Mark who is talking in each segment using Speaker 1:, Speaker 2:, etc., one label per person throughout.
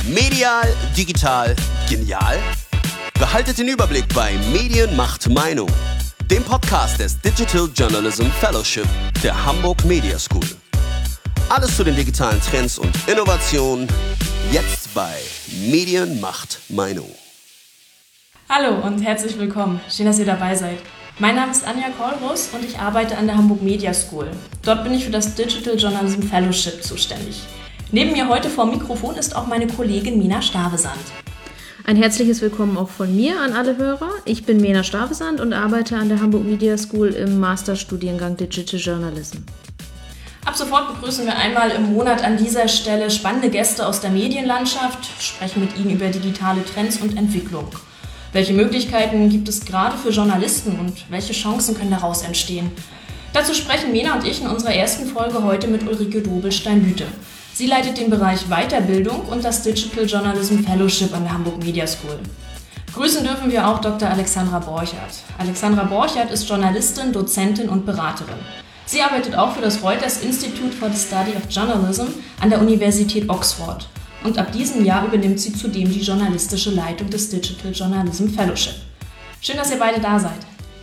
Speaker 1: Medial, digital, genial? Behaltet den Überblick bei Medien macht Meinung, dem Podcast des Digital Journalism Fellowship der Hamburg Media School. Alles zu den digitalen Trends und Innovationen, jetzt bei Medien macht Meinung.
Speaker 2: Hallo und herzlich willkommen. Schön, dass ihr dabei seid. Mein Name ist Anja Kollrus und ich arbeite an der Hamburg Media School. Dort bin ich für das Digital Journalism Fellowship zuständig. Neben mir heute vor dem Mikrofon ist auch meine Kollegin Mena Stavesand.
Speaker 3: Ein herzliches Willkommen auch von mir an alle Hörer. Ich bin Mena Stavesand und arbeite an der Hamburg Media School im Masterstudiengang Digital Journalism.
Speaker 2: Ab sofort begrüßen wir einmal im Monat an dieser Stelle spannende Gäste aus der Medienlandschaft, sprechen mit ihnen über digitale Trends und Entwicklung. Welche Möglichkeiten gibt es gerade für Journalisten und welche Chancen können daraus entstehen? Dazu sprechen Mena und ich in unserer ersten Folge heute mit Ulrike Dobelstein-Lüte. Sie leitet den Bereich Weiterbildung und das Digital Journalism Fellowship an der Hamburg Media School. Grüßen dürfen wir auch Dr. Alexandra Borchardt. Alexandra Borchardt ist Journalistin, Dozentin und Beraterin. Sie arbeitet auch für das Reuters Institute for the Study of Journalism an der Universität Oxford. Und ab diesem Jahr übernimmt sie zudem die journalistische Leitung des Digital Journalism Fellowship. Schön, dass ihr beide da seid.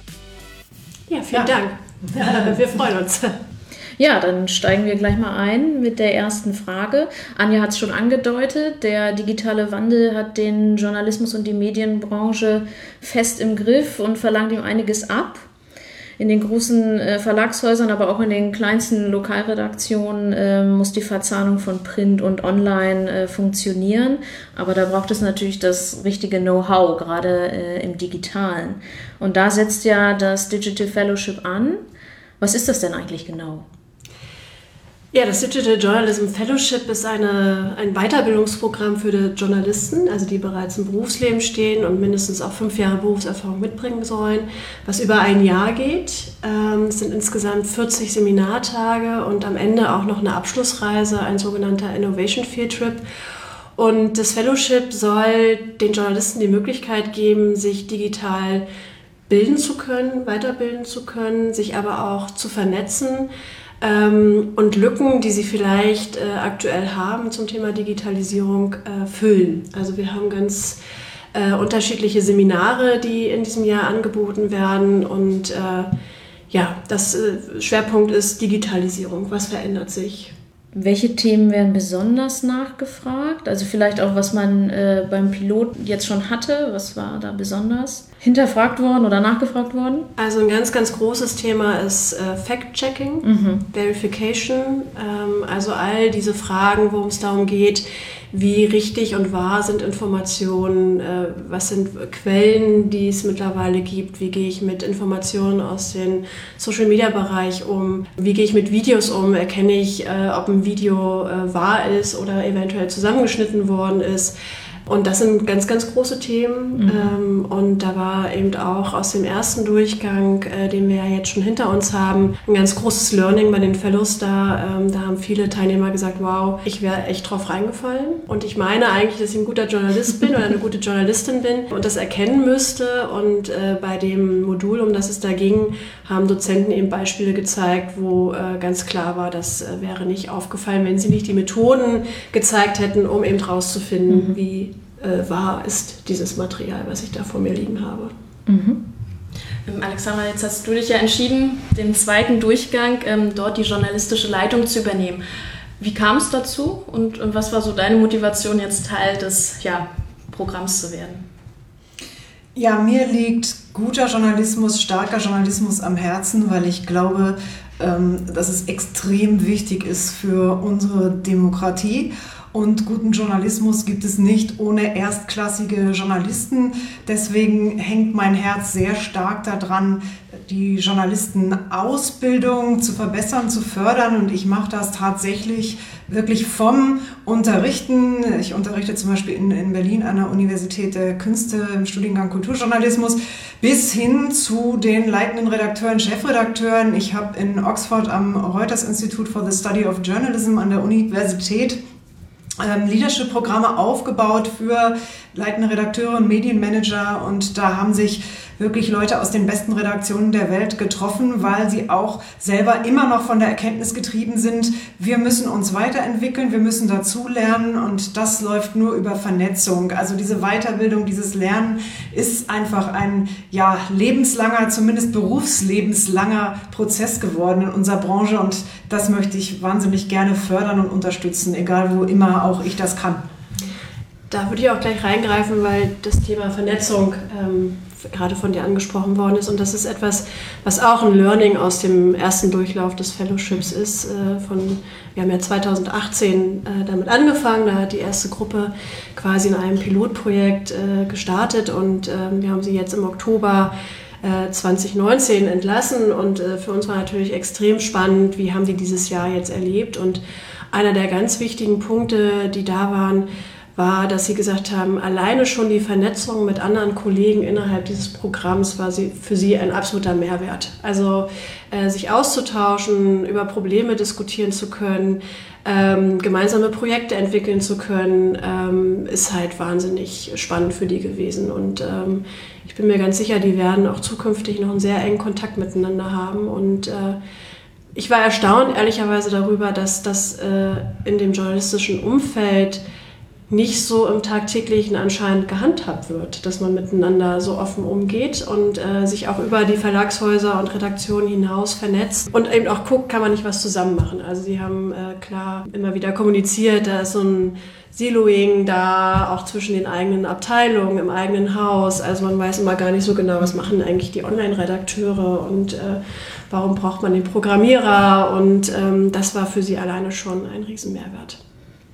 Speaker 4: Ja, vielen Dank. Wir freuen uns.
Speaker 3: Ja, dann steigen wir gleich mal ein mit der ersten Frage. Anja hat es schon angedeutet, der digitale Wandel hat den Journalismus und die Medienbranche fest im Griff und verlangt ihm einiges ab. In den großen Verlagshäusern, aber auch in den kleinsten Lokalredaktionen muss die Verzahnung von Print und Online funktionieren. Aber da braucht es natürlich das richtige Know-how, gerade im Digitalen. Und da setzt ja das Digital Fellowship an. Was ist das denn eigentlich genau?
Speaker 4: Ja, das Digital Journalism Fellowship ist ein Weiterbildungsprogramm für die Journalisten, also die bereits im Berufsleben stehen und mindestens auch 5 Jahre Berufserfahrung mitbringen sollen, was über ein Jahr geht. Es sind insgesamt 40 Seminartage und am Ende auch noch eine Abschlussreise, ein sogenannter Innovation Field Trip. Und das Fellowship soll den Journalisten die Möglichkeit geben, sich digital bilden zu können, weiterbilden zu können, sich aber auch zu vernetzen, und Lücken, die sie vielleicht aktuell haben zum Thema Digitalisierung, füllen. Also wir haben ganz unterschiedliche Seminare, die in diesem Jahr angeboten werden und das Schwerpunkt ist Digitalisierung. Was verändert sich?
Speaker 3: Welche Themen werden besonders nachgefragt? Also vielleicht auch, was man beim Pilot jetzt schon hatte, was war da besonders hinterfragt worden oder nachgefragt worden?
Speaker 4: Also ein ganz, ganz großes Thema ist Fact-Checking, Verification, also all diese Fragen, worum es darum geht, wie richtig und wahr sind Informationen, was sind Quellen, die es mittlerweile gibt, wie gehe ich mit Informationen aus dem Social-Media-Bereich um, wie gehe ich mit Videos um, erkenne ich, ob ein Video wahr ist oder eventuell zusammengeschnitten worden ist. Und das sind ganz, ganz große Themen. Und da war eben auch aus dem ersten Durchgang, den wir ja jetzt schon hinter uns haben, ein ganz großes Learning bei den Fellows da. Da haben viele Teilnehmer gesagt, wow, ich wäre echt drauf reingefallen. Und ich meine eigentlich, dass ich ein guter Journalist bin oder eine gute Journalistin bin und das erkennen müsste. Und bei dem Modul, um das es da ging, haben Dozenten eben Beispiele gezeigt, wo ganz klar war, das wäre nicht aufgefallen, wenn sie nicht die Methoden gezeigt hätten, um eben rauszufinden, wie wahr ist dieses Material, was ich da vor mir liegen habe.
Speaker 2: Alexandra, jetzt hast du dich ja entschieden, den zweiten Durchgang dort die journalistische Leitung zu übernehmen. Wie kam es dazu und was war so deine Motivation, jetzt Teil des Programms zu werden?
Speaker 5: Ja, mir liegt guter Journalismus, starker Journalismus am Herzen, weil ich glaube, dass es extrem wichtig ist für unsere Demokratie. Und guten Journalismus gibt es nicht ohne erstklassige Journalisten. Deswegen hängt mein Herz sehr stark daran, die Journalistenausbildung zu verbessern, zu fördern. Und ich mache das tatsächlich wirklich vom Unterrichten. Ich unterrichte zum Beispiel in Berlin an der Universität der Künste im Studiengang Kulturjournalismus bis hin zu den leitenden Redakteuren, Chefredakteuren. Ich habe in Oxford am Reuters Institute for the Study of Journalism an der Universität Leadership-Programme aufgebaut für leitende Redakteure und Medienmanager und da haben sich wirklich Leute aus den besten Redaktionen der Welt getroffen, weil sie auch selber immer noch von der Erkenntnis getrieben sind, wir müssen uns weiterentwickeln, wir müssen dazulernen und das läuft nur über Vernetzung. Also diese Weiterbildung, dieses Lernen ist einfach ein lebenslanger, zumindest berufslebenslanger Prozess geworden in unserer Branche und das möchte ich wahnsinnig gerne fördern und unterstützen, egal wo immer auch ich das kann.
Speaker 4: Da würde ich auch gleich reingreifen, weil das Thema Vernetzung gerade von dir angesprochen worden ist und das ist etwas, was auch ein Learning aus dem ersten Durchlauf des Fellowships ist. Wir haben ja 2018 damit angefangen, da hat die erste Gruppe quasi in einem Pilotprojekt gestartet und wir haben sie jetzt im Oktober 2019 entlassen und für uns war natürlich extrem spannend, wie haben die dieses Jahr jetzt erlebt und einer der ganz wichtigen Punkte, die da waren, war, dass sie gesagt haben, alleine schon die Vernetzung mit anderen Kollegen innerhalb dieses Programms war für sie ein absoluter Mehrwert. Also sich auszutauschen, über Probleme diskutieren zu können, gemeinsame Projekte entwickeln zu können, ist halt wahnsinnig spannend für die gewesen. Und ich bin mir ganz sicher, die werden auch zukünftig noch einen sehr engen Kontakt miteinander haben. Und ich war erstaunt, ehrlicherweise, darüber, dass das in dem journalistischen Umfeld nicht so im Tagtäglichen anscheinend gehandhabt wird, dass man miteinander so offen umgeht und sich auch über die Verlagshäuser und Redaktionen hinaus vernetzt und eben auch guckt, kann man nicht was zusammen machen. Also sie haben klar immer wieder kommuniziert, da ist so ein Siloing da, auch zwischen den eigenen Abteilungen, im eigenen Haus. Also man weiß immer gar nicht so genau, was machen eigentlich die Online-Redakteure und warum braucht man den Programmierer und das war für sie alleine schon ein Riesenmehrwert.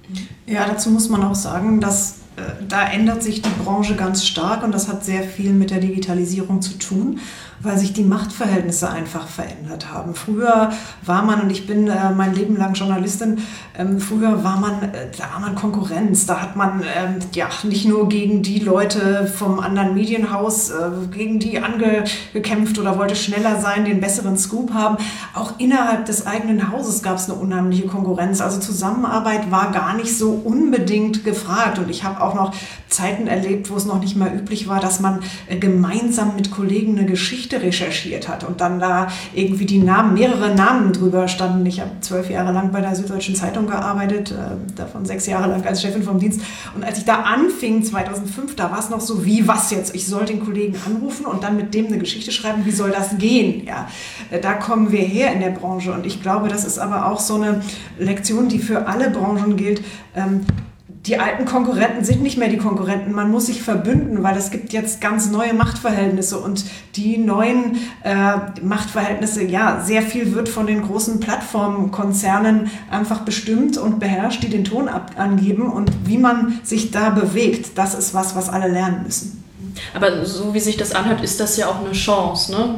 Speaker 5: Ja, dazu muss man auch sagen, dass da ändert sich die Branche ganz stark und das hat sehr viel mit der Digitalisierung zu tun, weil sich die Machtverhältnisse einfach verändert haben. Früher war man, und ich bin mein Leben lang Journalistin, früher war man Konkurrenz. Da hat man nicht nur gegen die Leute vom anderen Medienhaus, gegen die angekämpft oder wollte schneller sein, den besseren Scoop haben. Auch innerhalb des eigenen Hauses gab es eine unheimliche Konkurrenz. Also Zusammenarbeit war gar nicht so unbedingt gefragt. Und ich habe auch noch Zeiten erlebt, wo es noch nicht mal üblich war, dass man gemeinsam mit Kollegen eine Geschichte recherchiert hat und dann da irgendwie mehrere Namen drüber standen. Ich habe 12 Jahre lang bei der Süddeutschen Zeitung gearbeitet, davon 6 Jahre lang als Chefin vom Dienst. Und als ich da anfing, 2005, da war es noch so, wie, was jetzt? Ich soll den Kollegen anrufen und dann mit dem eine Geschichte schreiben, wie soll das gehen? Ja, da kommen wir her in der Branche und ich glaube, das ist aber auch so eine Lektion, die für alle Branchen gilt. Die alten Konkurrenten sind nicht mehr die Konkurrenten. Man muss sich verbünden, weil es gibt jetzt ganz neue Machtverhältnisse und die neuen Machtverhältnisse, sehr viel wird von den großen Plattformkonzernen einfach bestimmt und beherrscht, die den Ton angeben und wie man sich da bewegt, das ist was alle lernen müssen.
Speaker 2: Aber so wie sich das anhört, ist das ja auch eine Chance, ne?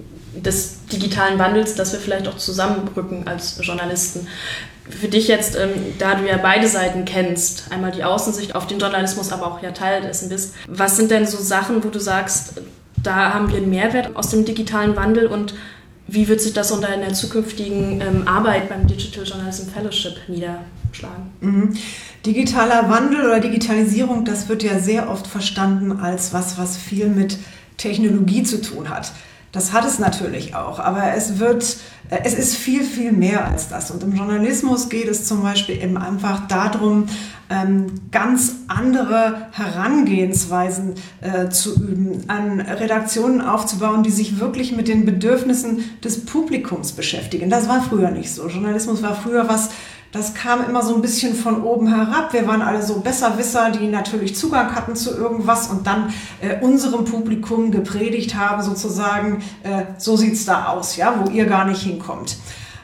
Speaker 2: Des digitalen Wandels, dass wir vielleicht auch zusammenrücken als Journalisten. Für dich jetzt, da du ja beide Seiten kennst, einmal die Außensicht auf den Journalismus, aber auch ja Teil dessen bist, was sind denn so Sachen, wo du sagst, da haben wir einen Mehrwert aus dem digitalen Wandel und wie wird sich das unter in der zukünftigen Arbeit beim Digital Journalism Fellowship niederschlagen?
Speaker 5: Mhm. Digitaler Wandel oder Digitalisierung, das wird ja sehr oft verstanden als was viel mit Technologie zu tun hat. Das hat es natürlich auch, aber es ist viel, viel mehr als das. Und im Journalismus geht es zum Beispiel eben einfach darum, ganz andere Herangehensweisen zu üben, an Redaktionen aufzubauen, die sich wirklich mit den Bedürfnissen des Publikums beschäftigen. Das war früher nicht so. Journalismus war früher das kam immer so ein bisschen von oben herab. Wir waren alle so Besserwisser, die natürlich Zugang hatten zu irgendwas und dann unserem Publikum gepredigt haben, sozusagen, so sieht's da aus, ja, wo ihr gar nicht hinkommt.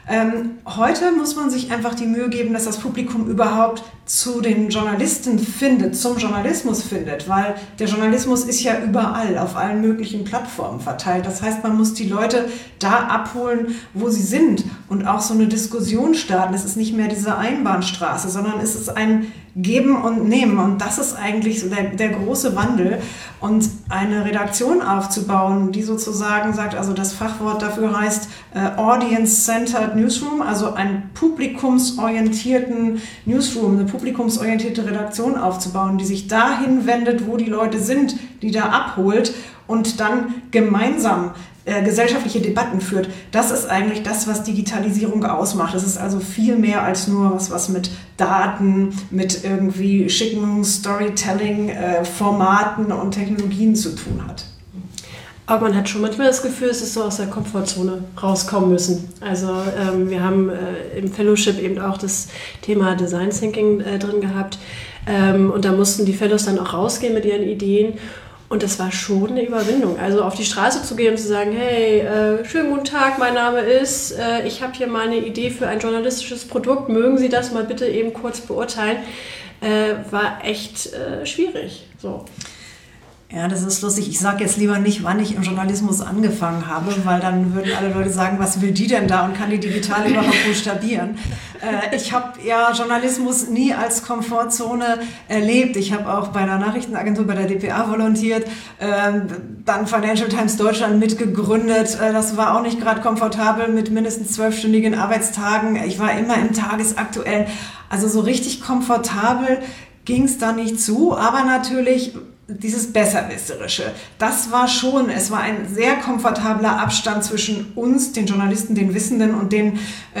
Speaker 5: Heute muss man sich einfach die Mühe geben, dass das Publikum überhaupt zu den Journalisten findet, zum Journalismus findet, weil der Journalismus ist ja überall, auf allen möglichen Plattformen verteilt. Das heißt, man muss die Leute da abholen, wo sie sind und auch so eine Diskussion starten. Es ist nicht mehr diese Einbahnstraße, sondern es ist ein Geben und Nehmen und das ist eigentlich so der große Wandel und eine Redaktion aufzubauen, die sozusagen sagt, also das Fachwort dafür heißt Audience-Centered Newsroom, also einen publikumsorientierten Newsroom, eine publikumsorientierte Redaktion aufzubauen, die sich dahin wendet, wo die Leute sind, die da abholt und dann gemeinsam gesellschaftliche Debatten führt. Das ist eigentlich das, was Digitalisierung ausmacht. Das ist also viel mehr als nur was mit Daten, mit irgendwie schicken Storytelling-Formaten und Technologien zu tun hat.
Speaker 4: Aber man hat schon manchmal das Gefühl, es ist so aus der Komfortzone rauskommen müssen. Also wir haben im Fellowship eben auch das Thema Design Thinking drin gehabt. Und da mussten die Fellows dann auch rausgehen mit ihren Ideen. Und das war schon eine Überwindung. Also auf die Straße zu gehen und zu sagen, hey, schönen guten Tag, mein Name ist, ich habe hier mal eine Idee für ein journalistisches Produkt, mögen Sie das mal bitte eben kurz beurteilen, war echt schwierig. So.
Speaker 5: Ja, das ist lustig. Ich sage jetzt lieber nicht, wann ich im Journalismus angefangen habe, weil dann würden alle Leute sagen, was will die denn da und kann die digital überhaupt buchstabieren? Ich habe ja Journalismus nie als Komfortzone erlebt. Ich habe auch bei einer Nachrichtenagentur, bei der dpa volontiert, dann Financial Times Deutschland mitgegründet. Das war auch nicht gerade komfortabel mit mindestens 12-stündigen Arbeitstagen. Ich war immer im Tagesaktuellen. Also so richtig komfortabel ging es da nicht zu, aber natürlich dieses Besserwisserische, das war schon, es war ein sehr komfortabler Abstand zwischen uns, den Journalisten, den Wissenden und denen,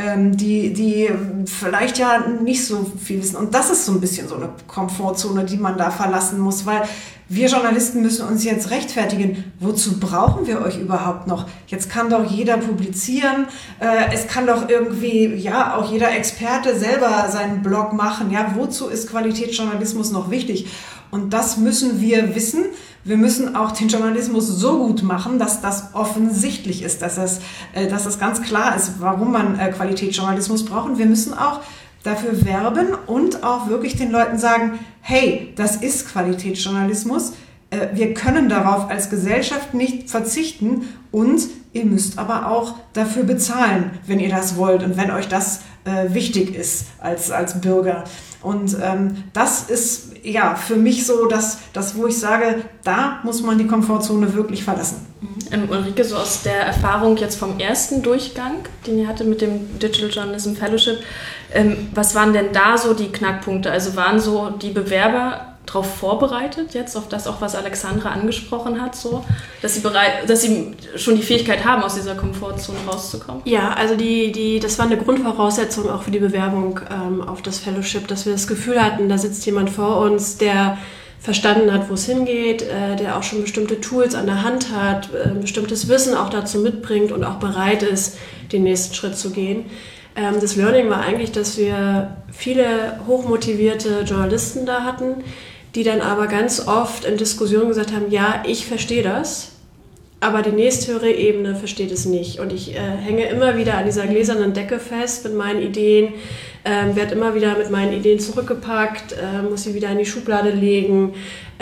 Speaker 5: die vielleicht ja nicht so viel wissen. Und das ist so ein bisschen so eine Komfortzone, die man da verlassen muss, weil wir Journalisten müssen uns jetzt rechtfertigen. Wozu brauchen wir euch überhaupt noch? Jetzt kann doch jeder publizieren. Es kann doch irgendwie, ja, auch jeder Experte selber seinen Blog machen. Ja, wozu ist Qualitätsjournalismus noch wichtig? Und das müssen wir wissen. Wir müssen auch den Journalismus so gut machen, dass das offensichtlich ist, dass es ganz klar ist, warum man Qualitätsjournalismus braucht. Und wir müssen auch dafür werben und auch wirklich den Leuten sagen, hey, das ist Qualitätsjournalismus. Wir können darauf als Gesellschaft nicht verzichten und ihr müsst aber auch dafür bezahlen, wenn ihr das wollt und wenn euch das wichtig ist als Bürger. Und das ist ja für mich so, das, wo ich sage, da muss man die Komfortzone wirklich verlassen.
Speaker 2: Ulrike, so aus der Erfahrung jetzt vom ersten Durchgang, den ihr hattet mit dem Digital Journalism Fellowship, was waren denn da so die Knackpunkte? Also waren so die Bewerber darauf vorbereitet, jetzt auf das auch, was Alexandra angesprochen hat, so, dass sie schon die Fähigkeit haben, aus dieser Komfortzone rauszukommen?
Speaker 4: Ja, also das war eine Grundvoraussetzung auch für die Bewerbung auf das Fellowship, dass wir das Gefühl hatten, da sitzt jemand vor uns, der verstanden hat, wo es hingeht, der auch schon bestimmte Tools an der Hand hat, bestimmtes Wissen auch dazu mitbringt und auch bereit ist, den nächsten Schritt zu gehen. Das Learning war eigentlich, dass wir viele hochmotivierte Journalisten da hatten, die dann aber ganz oft in Diskussionen gesagt haben, ja, ich verstehe das, aber die nächsthöhere Ebene versteht es nicht. Und ich hänge immer wieder an dieser gläsernen Decke fest mit meinen Ideen, werde immer wieder mit meinen Ideen zurückgepackt, muss sie wieder in die Schublade legen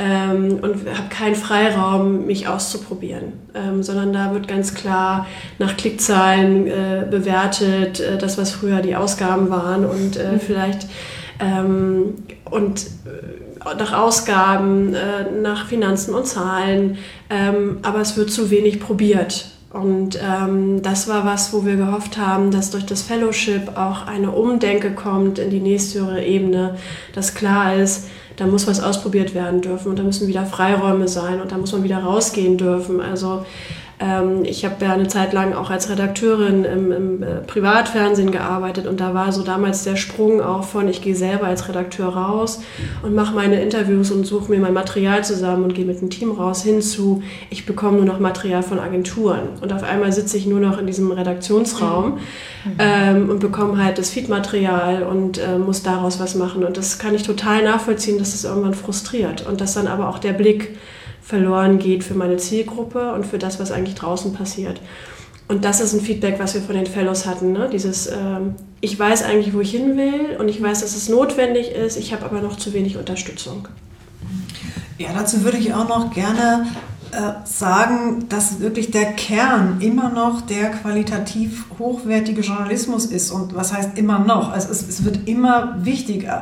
Speaker 4: und habe keinen Freiraum, mich auszuprobieren. Sondern da wird ganz klar nach Klickzahlen bewertet, das, was früher die Ausgaben waren und vielleicht nach Ausgaben, nach Finanzen und Zahlen, aber es wird zu wenig probiert. Und das war was, wo wir gehofft haben, dass durch das Fellowship auch eine Umdenke kommt in die nächsthöhere Ebene, dass klar ist, da muss was ausprobiert werden dürfen und da müssen wieder Freiräume sein und da muss man wieder rausgehen dürfen. Also ich habe ja eine Zeit lang auch als Redakteurin im Privatfernsehen gearbeitet und da war so damals der Sprung auch von, ich gehe selber als Redakteur raus und mache meine Interviews und suche mir mein Material zusammen und gehe mit einem Team raus, hinzu, ich bekomme nur noch Material von Agenturen und auf einmal sitze ich nur noch in diesem Redaktionsraum und bekomme halt das Feedmaterial und muss daraus was machen und das kann ich total nachvollziehen, dass das irgendwann frustriert und dass dann aber auch der Blick verloren geht für meine Zielgruppe und für das, was eigentlich draußen passiert. Und das ist ein Feedback, was wir von den Fellows hatten. Ne? Dieses, ich weiß eigentlich, wo ich hin will und ich weiß, dass es notwendig ist, ich habe aber noch zu wenig Unterstützung.
Speaker 5: Ja, dazu würde ich auch noch gerne sagen, dass wirklich der Kern immer noch der qualitativ hochwertige Journalismus ist. Und was heißt immer noch? Also es wird immer wichtiger.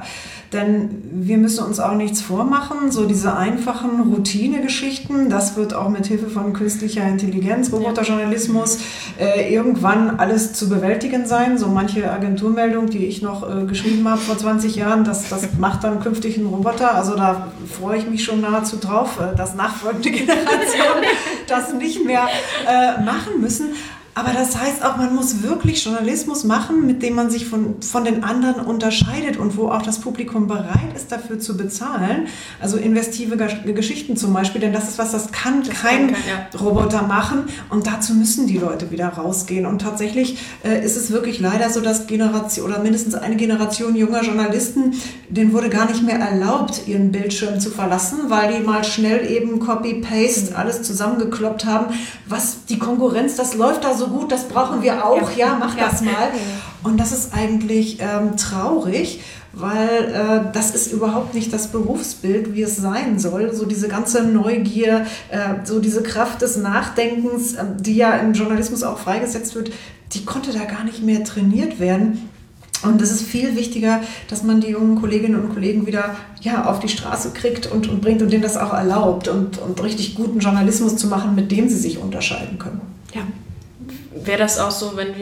Speaker 5: denn wir müssen uns auch nichts vormachen. So diese einfachen Routinegeschichten, das wird auch mit Hilfe von künstlicher Intelligenz, Roboterjournalismus irgendwann alles zu bewältigen sein. So manche Agenturmeldung, die ich noch geschrieben habe vor 20 Jahren, das macht dann künftig ein Roboter. Also da freue ich mich schon nahezu drauf, dass nachfolgende Generationen das nicht mehr machen müssen. Aber das heißt auch, man muss wirklich Journalismus machen, mit dem man sich von den anderen unterscheidet und wo auch das Publikum bereit ist, dafür zu bezahlen. Also investive Geschichten zum Beispiel, denn das ist was, das kann kein Roboter machen. Und dazu müssen die Leute wieder rausgehen. Und tatsächlich ist es wirklich leider so, dass mindestens eine Generation junger Journalisten, denen wurde gar nicht mehr erlaubt, ihren Bildschirm zu verlassen, weil die mal schnell eben Copy-Paste alles zusammengekloppt haben. Was die Konkurrenz, das läuft da so gut, das brauchen wir auch, mach das mal. Und das ist eigentlich traurig, weil das ist überhaupt nicht das Berufsbild, wie es sein soll. So diese ganze Neugier, so diese Kraft des Nachdenkens, die ja im Journalismus auch freigesetzt wird, die konnte da gar nicht mehr trainiert werden. Und es ist viel wichtiger, dass man die jungen Kolleginnen und Kollegen wieder auf die Straße kriegt und bringt und denen das auch erlaubt und richtig guten Journalismus zu machen, mit dem sie sich unterscheiden können.
Speaker 2: Ja. Wäre das auch so, wenn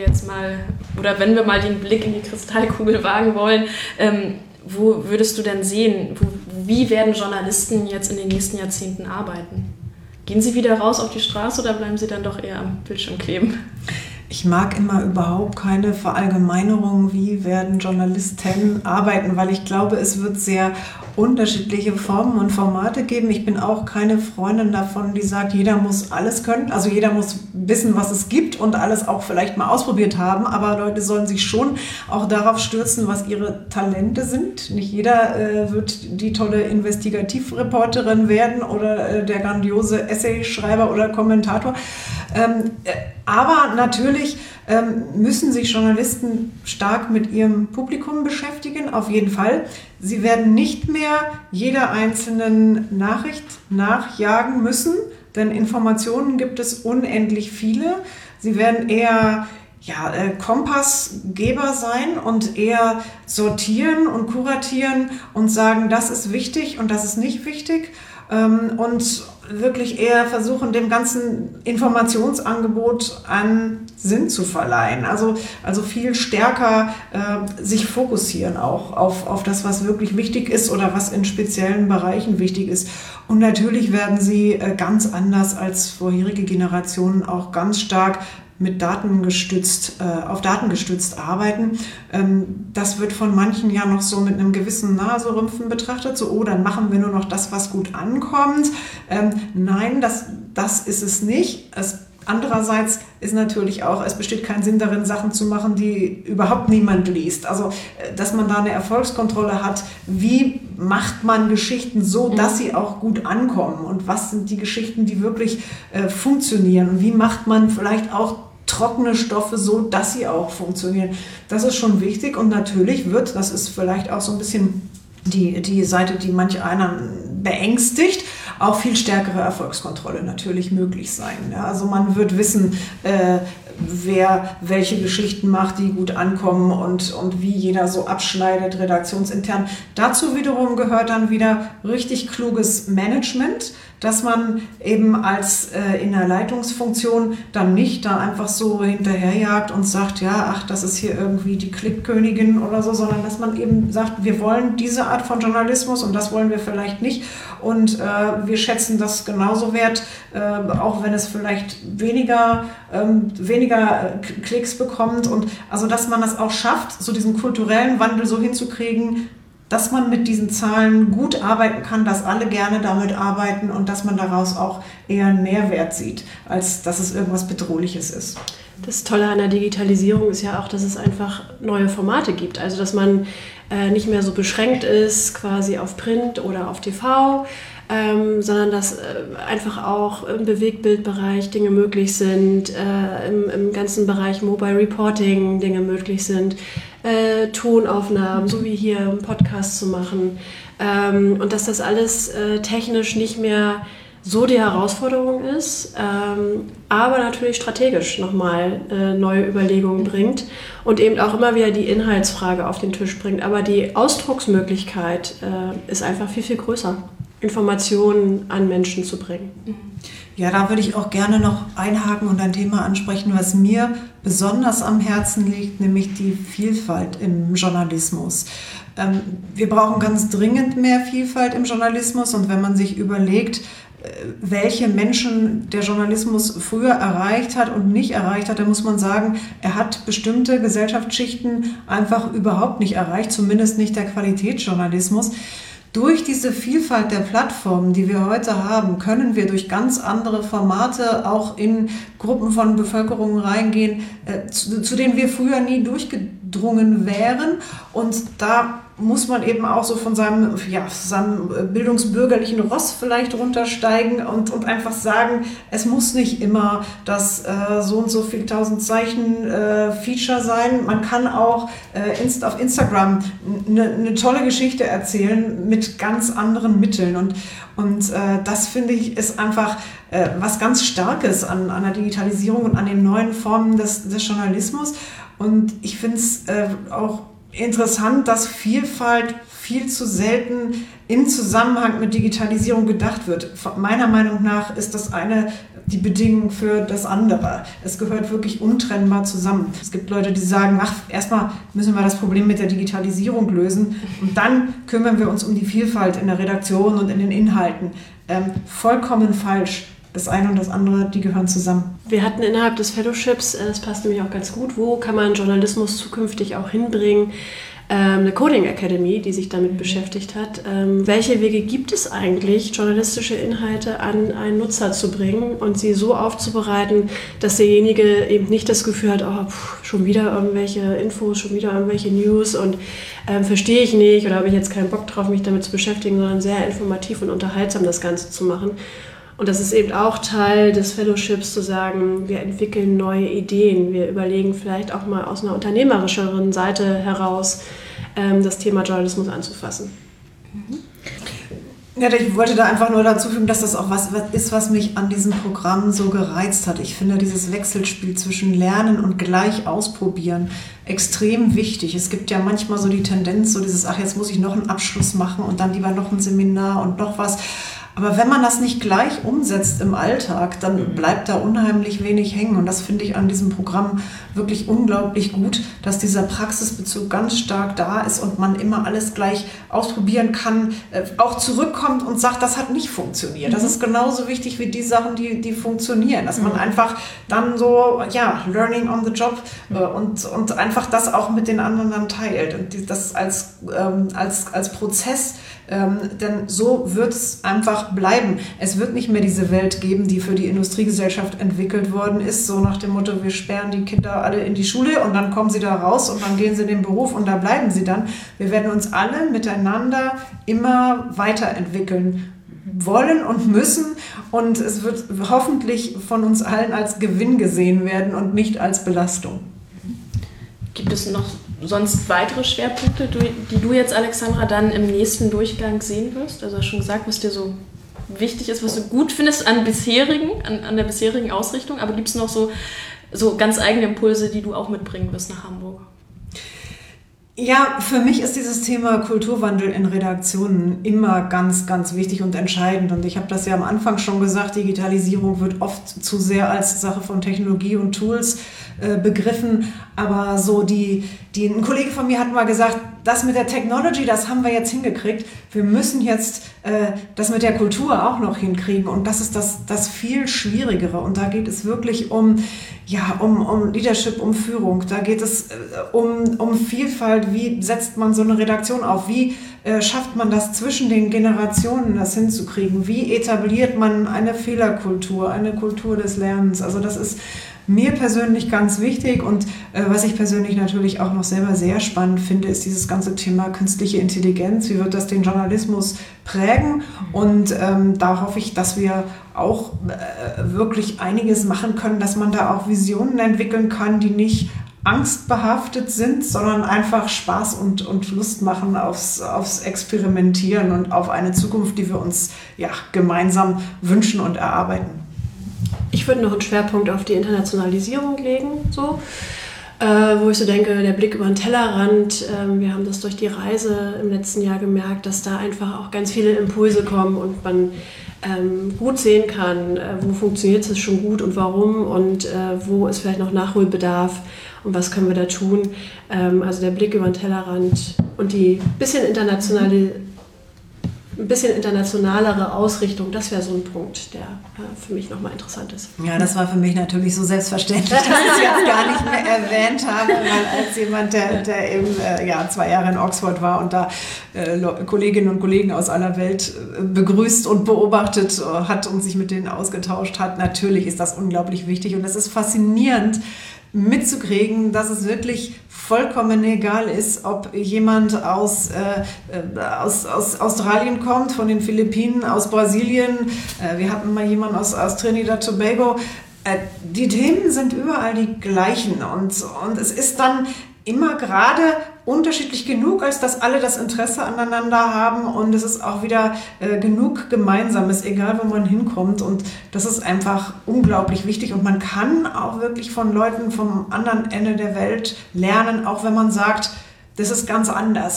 Speaker 2: wir mal den Blick in die Kristallkugel wagen wollen, wo würdest du denn sehen, wie werden Journalisten jetzt in den nächsten Jahrzehnten arbeiten? Gehen sie wieder raus auf die Straße oder bleiben sie dann doch eher am Bildschirm kleben?
Speaker 5: Ich mag immer überhaupt keine Verallgemeinerung, wie werden Journalisten arbeiten, weil ich glaube, es wird sehr unterschiedliche Formen und Formate geben. Ich bin auch keine Freundin davon, die sagt, jeder muss alles können. Also jeder muss wissen, was es gibt und alles auch vielleicht mal ausprobiert haben. Aber Leute sollen sich schon auch darauf stürzen, was ihre Talente sind. Nicht jeder wird die tolle Investigativreporterin werden oder der grandiose Essayschreiber oder Kommentator. Aber natürlich müssen sich Journalisten stark mit ihrem Publikum beschäftigen, auf jeden Fall. Sie werden nicht mehr jeder einzelnen Nachricht nachjagen müssen, denn Informationen gibt es unendlich viele. Sie werden eher Kompassgeber sein und eher sortieren und kuratieren und sagen, das ist wichtig und das ist nicht wichtig. Und wirklich eher versuchen, dem ganzen Informationsangebot einen Sinn zu verleihen. Also viel stärker sich fokussieren auch auf das, was wirklich wichtig ist oder was in speziellen Bereichen wichtig ist. Und natürlich werden sie ganz anders als vorherige Generationen auch ganz stark mit auf Daten gestützt arbeiten. Das wird von manchen ja noch so mit einem gewissen Naserümpfen betrachtet, so, dann machen wir nur noch das, was gut ankommt. Nein, das ist es nicht. Andererseits ist natürlich auch, es besteht kein Sinn darin, Sachen zu machen, die überhaupt niemand liest. Also, dass man da eine Erfolgskontrolle hat, wie macht man Geschichten so, dass sie auch gut ankommen und was sind die Geschichten, die wirklich funktionieren und wie macht man vielleicht auch trockene Stoffe so, dass sie auch funktionieren. Das ist schon wichtig und natürlich das ist vielleicht auch so ein bisschen die Seite, die manch einen beängstigt, auch viel stärkere Erfolgskontrolle natürlich möglich sein. Ja? Also man wird wissen, wer welche Geschichten macht, die gut ankommen und wie jeder so abschneidet, redaktionsintern. Dazu wiederum gehört dann wieder richtig kluges Management, dass man eben als in der Leitungsfunktion dann nicht da einfach so hinterherjagt und sagt, das ist hier irgendwie die Klickkönigin oder so, sondern dass man eben sagt, wir wollen diese Art von Journalismus und das wollen wir vielleicht nicht und wir schätzen das genauso wert, auch wenn es vielleicht weniger Klicks bekommt und also, dass man das auch schafft, so diesen kulturellen Wandel so hinzukriegen, dass man mit diesen Zahlen gut arbeiten kann, dass alle gerne damit arbeiten und dass man daraus auch eher einen Mehrwert sieht, als dass es irgendwas Bedrohliches ist.
Speaker 4: Das Tolle an der Digitalisierung ist ja auch, dass es einfach neue Formate gibt. Also dass man nicht mehr so beschränkt ist quasi auf Print oder auf TV, sondern dass einfach auch im Bewegtbildbereich Dinge möglich sind, im ganzen Bereich Mobile Reporting Dinge möglich sind, Tonaufnahmen, so wie hier einen Podcast zu machen und dass das alles technisch nicht mehr so die Herausforderung ist, aber natürlich strategisch nochmal neue Überlegungen bringt und eben auch immer wieder die Inhaltsfrage auf den Tisch bringt. Aber die Ausdrucksmöglichkeit ist einfach viel, viel größer, Informationen an Menschen zu bringen.
Speaker 5: Ja, da würde ich auch gerne noch einhaken und ein Thema ansprechen, was mir besonders am Herzen liegt, nämlich die Vielfalt im Journalismus. Wir brauchen ganz dringend mehr Vielfalt im Journalismus und wenn man sich überlegt, welche Menschen der Journalismus früher erreicht hat und nicht erreicht hat, dann muss man sagen, er hat bestimmte Gesellschaftsschichten einfach überhaupt nicht erreicht, zumindest nicht der Qualitätsjournalismus. Durch diese Vielfalt der Plattformen, die wir heute haben, können wir durch ganz andere Formate auch in Gruppen von Bevölkerung reingehen, zu denen wir früher nie durchgedrungen wären. Und da muss man eben auch so von seinem bildungsbürgerlichen Ross vielleicht runtersteigen und einfach sagen, es muss nicht immer das so und so viel 1000 Zeichen Feature sein. Man kann auch auf Instagram eine tolle Geschichte erzählen mit ganz anderen Mitteln. Und das, finde ich, ist einfach was ganz Starkes an der Digitalisierung und an den neuen Formen des Journalismus. Und ich finde es auch interessant, dass Vielfalt viel zu selten im Zusammenhang mit Digitalisierung gedacht wird. Meiner Meinung nach ist das eine die Bedingung für das andere. Es gehört wirklich untrennbar zusammen. Es gibt Leute, die sagen, erstmal müssen wir das Problem mit der Digitalisierung lösen und dann kümmern wir uns um die Vielfalt in der Redaktion und in den Inhalten. Vollkommen falsch. Das eine und das andere, die gehören zusammen.
Speaker 4: Wir hatten innerhalb des Fellowships, das passt nämlich auch ganz gut, wo kann man Journalismus zukünftig auch hinbringen, eine Coding Academy, die sich damit beschäftigt hat. Welche Wege gibt es eigentlich, journalistische Inhalte an einen Nutzer zu bringen und sie so aufzubereiten, dass derjenige eben nicht das Gefühl hat, schon wieder irgendwelche Infos, schon wieder irgendwelche News und verstehe ich nicht oder habe ich jetzt keinen Bock drauf, mich damit zu beschäftigen, sondern sehr informativ und unterhaltsam das Ganze zu machen. Und das ist eben auch Teil des Fellowships, zu sagen, wir entwickeln neue Ideen. Wir überlegen vielleicht auch mal aus einer unternehmerischeren Seite heraus, das Thema Journalismus anzufassen.
Speaker 5: Ja, ich wollte da einfach nur dazu fügen, dass das auch was ist, was mich an diesem Programm so gereizt hat. Ich finde dieses Wechselspiel zwischen Lernen und gleich ausprobieren extrem wichtig. Es gibt ja manchmal so die Tendenz, so dieses, jetzt muss ich noch einen Abschluss machen und dann lieber noch ein Seminar und noch was. Aber wenn man das nicht gleich umsetzt im Alltag, dann bleibt da unheimlich wenig hängen. Und das finde ich an diesem Programm wirklich unglaublich gut, dass dieser Praxisbezug ganz stark da ist und man immer alles gleich ausprobieren kann, auch zurückkommt und sagt, das hat nicht funktioniert. Das ist genauso wichtig wie die Sachen, die funktionieren. Dass man einfach dann so, learning on the job und einfach das auch mit den anderen dann teilt. Und das als Prozess, denn so wird es einfach bleiben. Es wird nicht mehr diese Welt geben, die für die Industriegesellschaft entwickelt worden ist, so nach dem Motto, wir sperren die Kinder alle in die Schule und dann kommen sie da raus und dann gehen sie in den Beruf und da bleiben sie dann. Wir werden uns alle miteinander immer weiterentwickeln wollen und müssen und es wird hoffentlich von uns allen als Gewinn gesehen werden und nicht als Belastung.
Speaker 2: Gibt es noch sonst weitere Schwerpunkte, die du jetzt, Alexandra, dann im nächsten Durchgang sehen wirst? Also hast du schon gesagt, was dir so wichtig ist, was du gut findest an der bisherigen Ausrichtung, aber gibt es noch so ganz eigene Impulse, die du auch mitbringen wirst nach Hamburg?
Speaker 5: Ja, für mich ist dieses Thema Kulturwandel in Redaktionen immer ganz, ganz wichtig und entscheidend. Und ich habe das ja am Anfang schon gesagt, Digitalisierung wird oft zu sehr als Sache von Technologie und Tools begriffen. Aber so ein Kollege von mir hat mal gesagt, das mit der Technology, das haben wir jetzt hingekriegt. Wir müssen jetzt das mit der Kultur auch noch hinkriegen. Und das ist das viel Schwierigere. Und da geht es wirklich um Leadership, um Führung. Da geht es um Vielfalt. Wie setzt man so eine Redaktion auf? Wie schafft man das zwischen den Generationen, das hinzukriegen? Wie etabliert man eine Fehlerkultur, eine Kultur des Lernens? Also das ist mir persönlich ganz wichtig und was ich persönlich natürlich auch noch selber sehr spannend finde, ist dieses ganze Thema künstliche Intelligenz. Wie wird das den Journalismus prägen? Und da hoffe ich, dass wir auch wirklich einiges machen können, dass man da auch Visionen entwickeln kann, die nicht angstbehaftet sind, sondern einfach Spaß und Lust machen aufs Experimentieren und auf eine Zukunft, die wir uns gemeinsam wünschen und erarbeiten.
Speaker 4: Ich würde noch einen Schwerpunkt auf die Internationalisierung legen, wo ich so denke, der Blick über den Tellerrand, wir haben das durch die Reise im letzten Jahr gemerkt, dass da einfach auch ganz viele Impulse kommen und man gut sehen kann, wo funktioniert es schon gut und warum und wo ist vielleicht noch Nachholbedarf und was können wir da tun. Also der Blick über den Tellerrand und die bisschen internationalere Ausrichtung, das wäre so ein Punkt, der für mich nochmal interessant ist.
Speaker 5: Ja, das war für mich natürlich so selbstverständlich, dass ich es jetzt gar nicht mehr erwähnt habe, weil als jemand, der eben 2 Jahre in Oxford war und da Kolleginnen und Kollegen aus aller Welt begrüßt und beobachtet hat und sich mit denen ausgetauscht hat, natürlich ist das unglaublich wichtig und es ist faszinierend mitzukriegen, dass es wirklich vollkommen egal ist, ob jemand aus Australien kommt, von den Philippinen, aus Brasilien. Wir hatten mal jemanden aus Trinidad Tobago. Die Themen sind überall die gleichen und es ist dann immer gerade unterschiedlich genug, als dass alle das Interesse aneinander haben und es ist auch wieder genug Gemeinsames, egal wo man hinkommt und das ist einfach unglaublich wichtig und man kann auch wirklich von Leuten vom anderen Ende der Welt lernen, auch wenn man sagt, das ist ganz anders.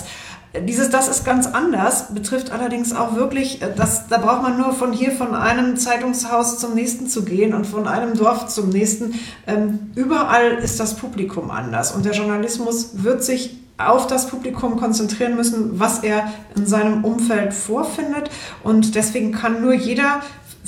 Speaker 5: Das ist ganz anders, betrifft allerdings auch wirklich, da braucht man nur von einem Zeitungshaus zum nächsten zu gehen und von einem Dorf zum nächsten. Überall ist das Publikum anders und der Journalismus wird sich auf das Publikum konzentrieren müssen, was er in seinem Umfeld vorfindet und deswegen kann nur jeder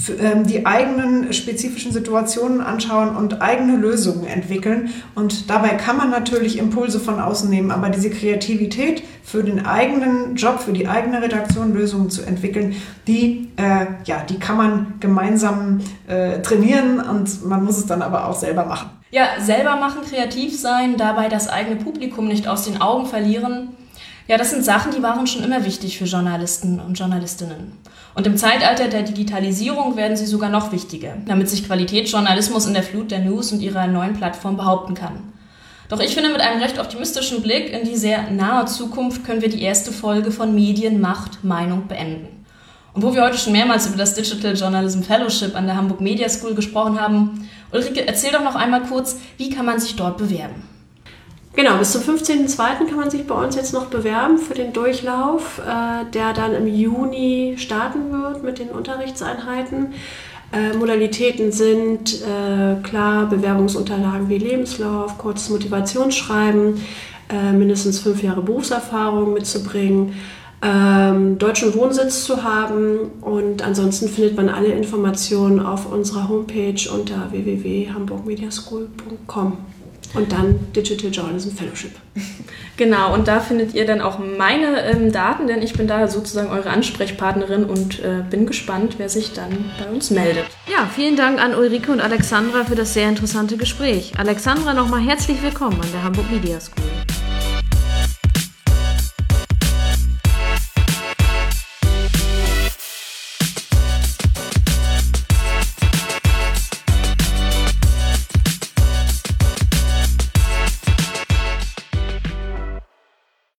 Speaker 5: die eigenen spezifischen Situationen anschauen und eigene Lösungen entwickeln. Und dabei kann man natürlich Impulse von außen nehmen, aber diese Kreativität für den eigenen Job, für die eigene Redaktion Lösungen zu entwickeln, die kann man gemeinsam trainieren und man muss es dann aber auch selber machen.
Speaker 2: Ja, selber machen, kreativ sein, dabei das eigene Publikum nicht aus den Augen verlieren. Ja, das sind Sachen, die waren schon immer wichtig für Journalisten und Journalistinnen. Und im Zeitalter der Digitalisierung werden sie sogar noch wichtiger, damit sich Qualitätsjournalismus in der Flut der News und ihrer neuen Plattform behaupten kann. Doch ich finde, mit einem recht optimistischen Blick in die sehr nahe Zukunft können wir die erste Folge von Medien, Macht, Meinung beenden. Und wo wir heute schon mehrmals über das Digital Journalism Fellowship an der Hamburg Media School gesprochen haben, Ulrike, erzähl doch noch einmal kurz, wie kann man sich dort bewerben?
Speaker 4: Genau, bis zum 15.02. kann man sich bei uns jetzt noch bewerben für den Durchlauf, der dann im Juni starten wird mit den Unterrichtseinheiten. Modalitäten sind klar Bewerbungsunterlagen wie Lebenslauf, kurzes Motivationsschreiben, mindestens 5 Jahre Berufserfahrung mitzubringen, deutschen Wohnsitz zu haben und ansonsten findet man alle Informationen auf unserer Homepage unter www.hamburgmediaschool.com. Und dann Digital Journalism Fellowship.
Speaker 3: Genau, und da findet ihr dann auch meine Daten, denn ich bin da sozusagen eure Ansprechpartnerin und bin gespannt, wer sich dann bei uns meldet. Ja, vielen Dank an Ulrike und Alexandra für das sehr interessante Gespräch. Alexandra, nochmal herzlich willkommen an der Hamburg Media School.